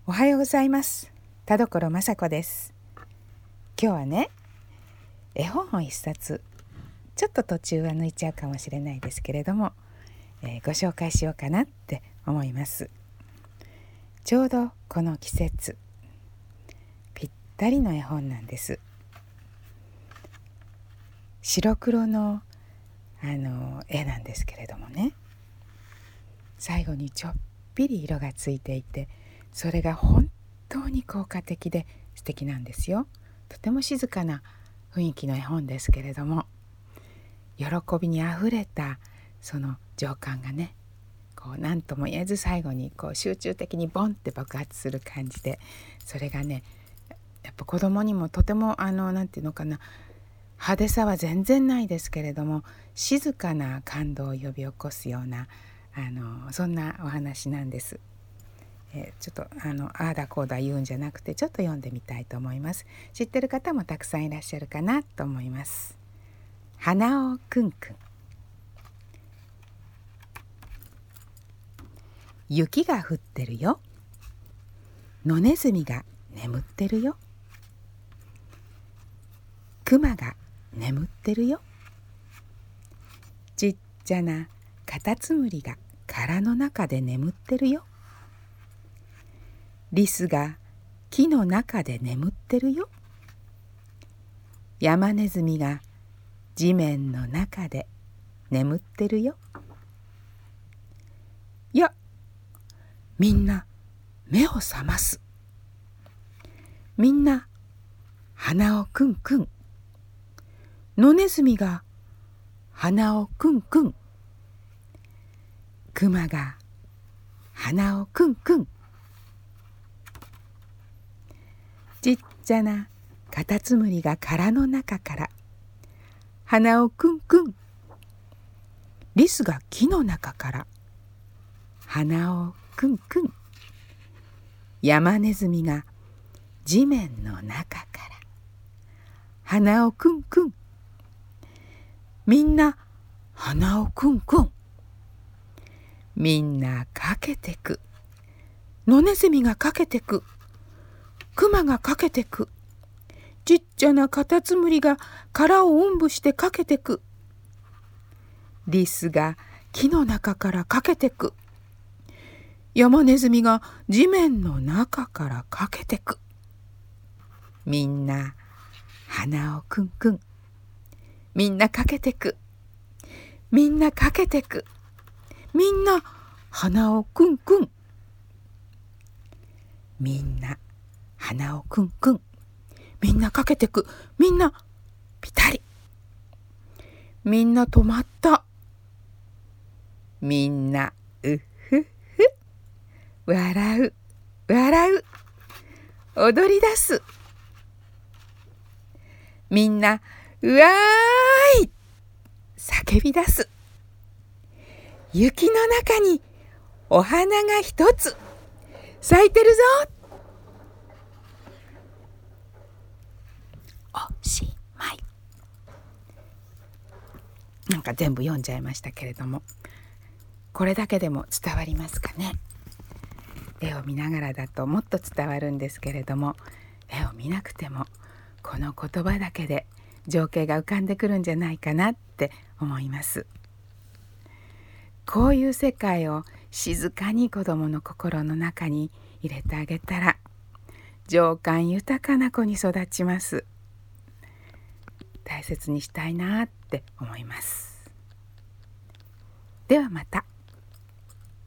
おはようございます。田所雅子です。今日はね、絵本を一冊、ちょっと途中は抜いちゃうかもしれないですけれども、ご紹介しようかなって思います。ちょうどこの季節、ぴったりの絵本なんです。白黒の絵なんですけれどもね、最後にちょっぴり色がついていて、それが本当に効果的で素敵なんですよ。とても静かな雰囲気の絵本ですけれども、喜びにあふれたその情感がね、何とも言えず最後に集中的にボンって爆発する感じで、それがね、やっぱ子供にもとてもなんていうのかな、派手さは全然ないですけれども、静かな感動を呼び起こすようなそんなお話なんです。ちょっとああだこうだ言うんじゃなくて、ちょっと読んでみたいと思います。知ってる方もたくさんいらっしゃるかなと思います。花尾くんくん。雪が降ってるよ。野ネズミが眠ってるよ。クマが眠ってるよ。ちっちゃなカタツムリが殻の中で眠ってるよ。リスが木の中で眠ってるよ。ヤマネズミが地面の中で眠ってるよ。いや、みんな目を覚ます。みんな鼻をくんくん。野ネズミが鼻をくんくん。クマが鼻をくんくん。ちっちゃなカタツムリが殻の中から鼻をくんくん。リスが木の中から鼻をくんくん。ヤマネズミが地面の中から鼻をくんくん。みんな鼻をくんくん。みんなかけてく。野ネズミがかけてく。クマがかけてく。ちっちゃなカタツムリが殻をおんぶしてかけてく。リスが木の中からかけてく。ヤマネズミが地面の中からかけてく。みんな鼻をくんくん。みんなかけてく。みんなかけてく。みんな鼻をくんくん。みんな鼻をくんくん。みんなかけてく。みんなピタリ。みんな止まった。みんなうふふ。笑う笑う。踊り出す。みんなうわーい叫び出す。雪の中にお花が一つ咲いてるぞ。おしまい。なんか全部読んじゃいましたけれども、これだけでも伝わりますかね。絵を見ながらだともっと伝わるんですけれども、絵を見なくてもこの言葉だけで情景が浮かんでくるんじゃないかなって思います。こういう世界を静かに子どもの心の中に入れてあげたら、情感豊かな子に育ちます。大切にしたいなって思います。ではまた。